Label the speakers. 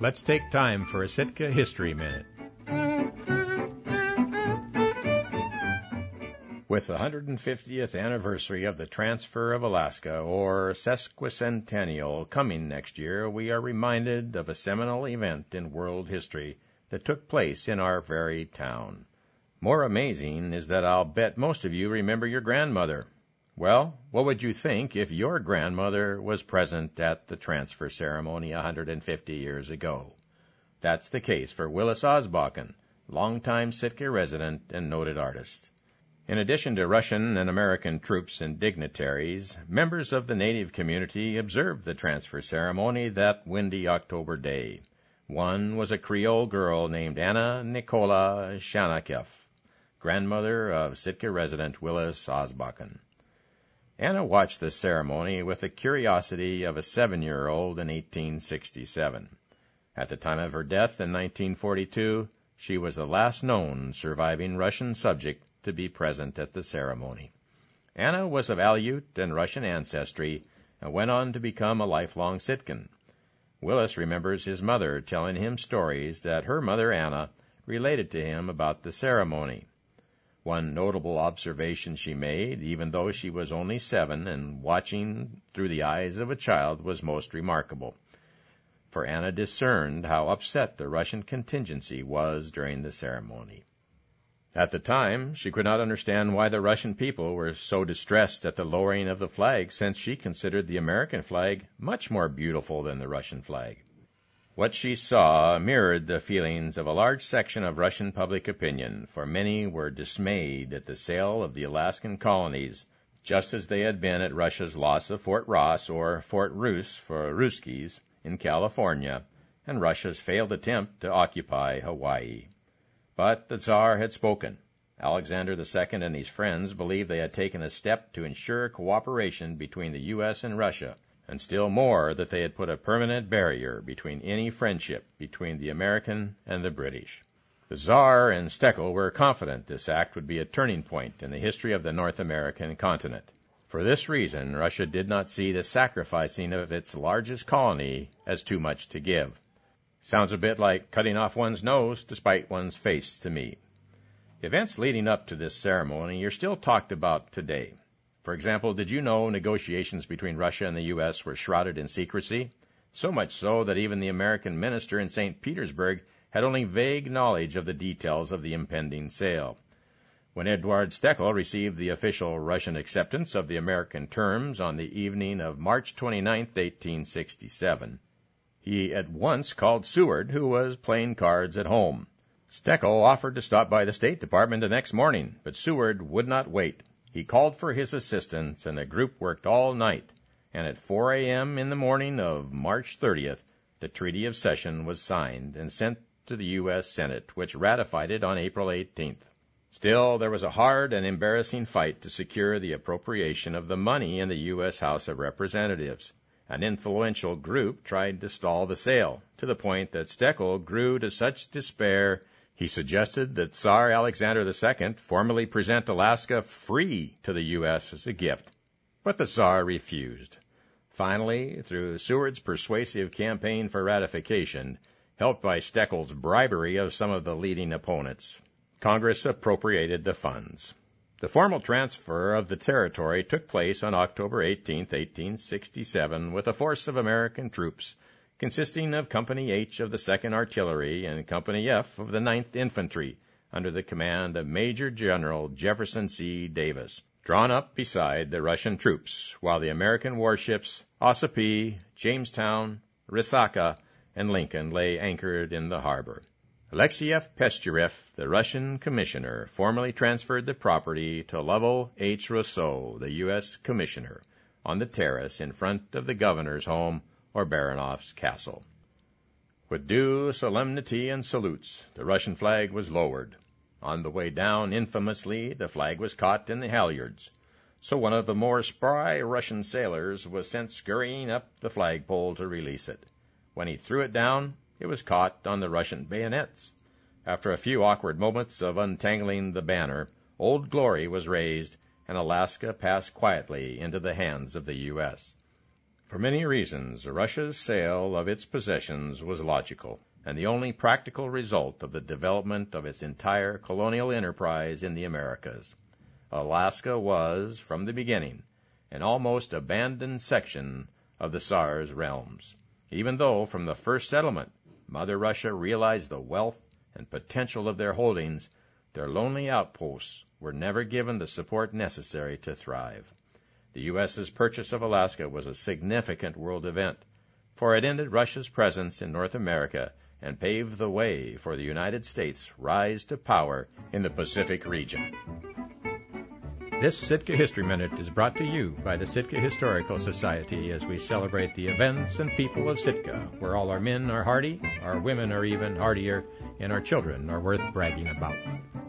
Speaker 1: Let's take time for a Sitka History Minute. With the 150th anniversary of the transfer of Alaska, or sesquicentennial, coming next year, we are reminded of a seminal event in world history that took place in our very town. More amazing is that I'll bet most of you remember your grandmother. Well, what would you think if your grandmother was present at the transfer ceremony 150 years ago? That's the case for Willis Osbakken, longtime Sitka resident and noted artist. In addition to Russian and American troops and dignitaries, members of the native community observed the transfer ceremony that windy October day. One was a Creole girl named Anna Nicola Shanakeff, grandmother of Sitka resident Willis Osbakken. Anna watched the ceremony with the curiosity of a 7-year-old in 1867. At the time of her death in 1942, she was the last known surviving Russian subject to be present at the ceremony. Anna was of Aleut and Russian ancestry and went on to become a lifelong Sitkan. Willis remembers his mother telling him stories that her mother Anna related to him about the ceremony. One notable observation she made, even though she was only 7 and watching through the eyes of a child, was most remarkable. For Anna discerned how upset the Russian contingency was during the ceremony. At the time, she could not understand why the Russian people were so distressed at the lowering of the flag, since she considered the American flag much more beautiful than the Russian flag. What she saw mirrored the feelings of a large section of Russian public opinion, for many were dismayed at the sale of the Alaskan colonies, just as they had been at Russia's loss of Fort Ross, or Fort Rus for Ruskies, in California, and Russia's failed attempt to occupy Hawaii. But the Tsar had spoken. Alexander II and his friends believed they had taken a step to ensure cooperation between the U.S. and Russia, and still more that they had put a permanent barrier between any friendship between the American and the British. The Tsar and Stekel were confident this act would be a turning point in the history of the North American continent. For this reason, Russia did not see the sacrificing of its largest colony as too much to give. Sounds a bit like cutting off one's nose to spite one's face to me. Events leading up to this ceremony are still talked about today. For example, did you know negotiations between Russia and the U.S. were shrouded in secrecy? So much so that even the American minister in St. Petersburg had only vague knowledge of the details of the impending sale. When Eduard Stekel received the official Russian acceptance of the American terms on the evening of March 29, 1867, he at once called Seward, who was playing cards at home. Stekel offered to stop by the State Department the next morning, but Seward would not wait. He called for his assistance, and the group worked all night, and at 4 a.m. in the morning of March 30th, the Treaty of Cession was signed and sent to the U.S. Senate, which ratified it on April 18th. Still, there was a hard and embarrassing fight to secure the appropriation of the money in the U.S. House of Representatives. An influential group tried to stall the sale, to the point that Stekel grew to such despair he suggested that Tsar Alexander II formally present Alaska free to the U.S. as a gift. But the Tsar refused. Finally, through Seward's persuasive campaign for ratification, helped by Stekel's bribery of some of the leading opponents, Congress appropriated the funds. The formal transfer of the territory took place on October 18, 1867, with a force of American troops consisting of Company H of the 2nd Artillery and Company F of the 9th Infantry, under the command of Major General Jefferson C. Davis, drawn up beside the Russian troops, while the American warships Ossipee, Jamestown, Resaca, and Lincoln lay anchored in the harbor. Alexeyev Pesturev, the Russian commissioner, formally transferred the property to Lovell H. Rousseau, the U.S. commissioner, on the terrace in front of the governor's home or Baronoff's castle. With due solemnity and salutes, the Russian flag was lowered. On the way down, infamously, the flag was caught in the halyards, so one of the more spry Russian sailors was sent scurrying up the flagpole to release it. When he threw it down, it was caught on the Russian bayonets. After a few awkward moments of untangling the banner, Old Glory was raised, and Alaska passed quietly into the hands of the U.S. For many reasons, Russia's sale of its possessions was logical, and the only practical result of the development of its entire colonial enterprise in the Americas. Alaska was, from the beginning, an almost abandoned section of the Tsar's realms, even though from the first settlement Mother Russia realized the wealth and potential of their holdings. Their lonely outposts were never given the support necessary to thrive. The U.S.'s purchase of Alaska was a significant world event, for it ended Russia's presence in North America and paved the way for the United States' rise to power in the Pacific region. This Sitka History Minute is brought to you by the Sitka Historical Society as we celebrate the events and people of Sitka, where all our men are hardy, our women are even hardier, and our children are worth bragging about.